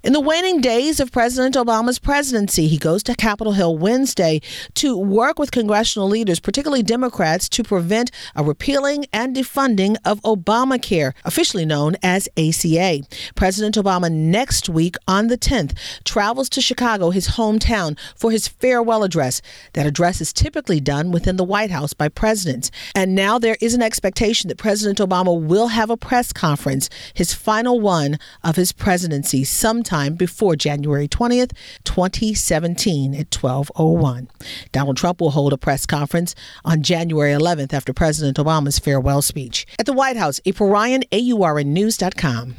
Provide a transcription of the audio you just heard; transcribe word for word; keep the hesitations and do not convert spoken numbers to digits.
In the waning days of President Obama's presidency, he goes to Capitol Hill Wednesday to work with congressional leaders, particularly Democrats, to prevent a repealing and defunding of Obamacare, officially known as A C A. President Obama next week on the tenth travels to Chicago, his hometown, for his farewell address. That address is typically done within the White House by presidents. And now there is an expectation that President Obama will have a press conference, his final one of his presidency, sometime before January twentieth, twenty seventeen at twelve oh one. Donald Trump will hold a press conference on January eleventh after President Obama's farewell speech. At the White House, April Ryan, A U R N News dot com.